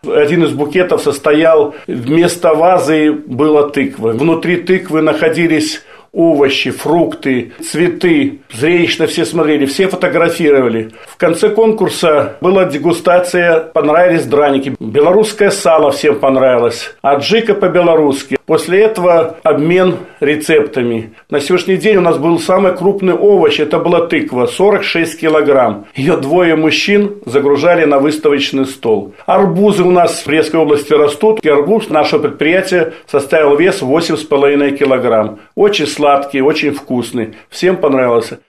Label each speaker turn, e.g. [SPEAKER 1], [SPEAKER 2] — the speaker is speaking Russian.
[SPEAKER 1] Один из букетов состоял, вместо вазы была тыква. Внутри тыквы находились овощи, фрукты, цветы. Зрелищно все смотрели, все фотографировали. В конце конкурса была дегустация, понравились драники. Белорусское сало всем понравилось. Аджика по-белорусски. После этого обмен рецептами. На сегодняшний день у нас был самый крупный овощ, это была тыква, 46 килограмм. Ее двое мужчин загружали на выставочный стол. Арбузы у нас в Брестской области растут. И арбуз нашего предприятия составил вес 8,5 килограмм. Очень сладкий, очень вкусный. Всем понравился.